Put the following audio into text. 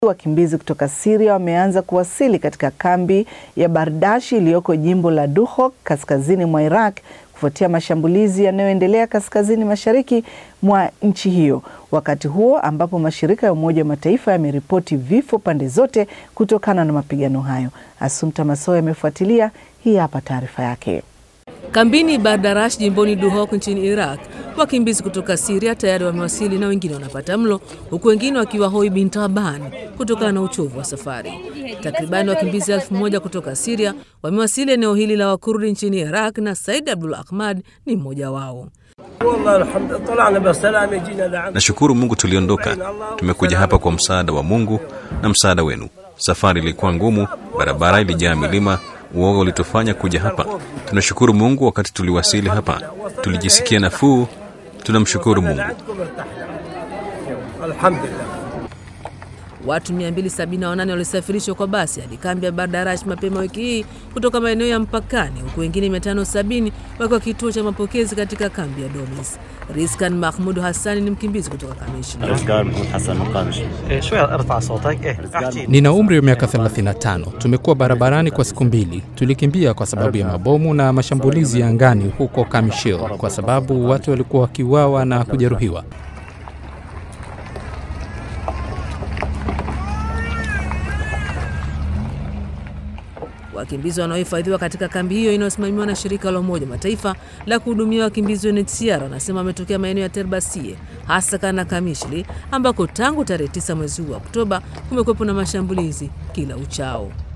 Wakimbizi kutoka Syria wameanza kuwasili katika kambi ya Bardashi iliyoko jimbo la Duhok kaskazini mwa Iraq kufuatia mashambulizi yanayoendelea kaskazini mashariki mwa nchi hiyo. Wakati huo ambapo mashirika ya Umoja wa Mataifa yameripoti vifo pande zote kutokana na mapigano hayo. Assumpta Massoi amefuatilia, hii hapa taarifa yake. Kambini Bardarash jimboni Duhok nchini Iraq, wakimbizi kutoka Syria tayari wamewasili na wengine wanapata mlo, huku wengine wakiwa hoi bin taban kutokana na uchovu wa safari. Takribani wakimbizi 1000 kutoka Syria wamewasili eneo hili la Wakurdi nchini Iraq na Said Abdul Ahmad ni mmoja wao. Nashukuru Mungu tuliondoka. Tumekuja hapa kwa msaada wa Mungu na msaada wenu. Safari ilikuwa ngumu, barabara ilijaa milima, uoga ulitufanya kuja hapa. Tunashukuru Mungu wakati tuliwasili hapa. Tulijisikia nafuu. Tunamshukuru Mungu. Watu 278 walisafirishwa kwa basi hadi kambi ya Bardarash mapema wiki hii kutoka maeneo ya mpakani, huku wengine 570 wakiwa kituo cha mapokezi katika kambi ya Domis. Rizkan Mahmud Hassan ni mkimbizi kutoka Kamish. Nina umri wa miaka 35. Tumekuwa barabarani kwa siku 2. Tulikimbia kwa sababu ya mabomu na mashambulizi ya angani huko Kamishil kwa sababu watu walikuwa wakiuawa na kujeruhiwa. Wakimbizi wanaohifadhiwa katika kambi hiyo inayosimamiwa na shirika la Umoja wa Mataifa la kuhudumia wakimbizi UNHCR wanasema wametokea maeneo ya Terbasie, hasa na Kamishli ambako tangu tarehe 9 mwezi huu wa Oktoba kumekuwepo na mashambulizi kila uchao.